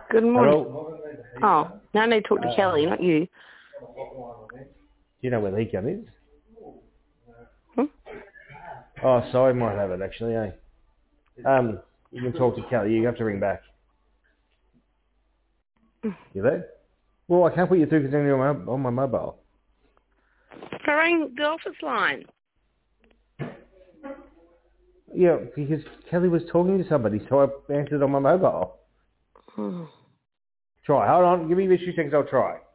Good morning. Hello? Oh, now I need to talk to Kelly, not you. Do you know where the gun is? Hmm? Oh, sorry, might have it actually, eh? You can talk to Kelly. You have to ring back. You there? Well, I can't put you through because you're on my mobile. I rang the office line. Yeah, because Kelly was talking to somebody, so I answered on my mobile. Oh. Try. Hold on. Give me a few seconds. I'll try.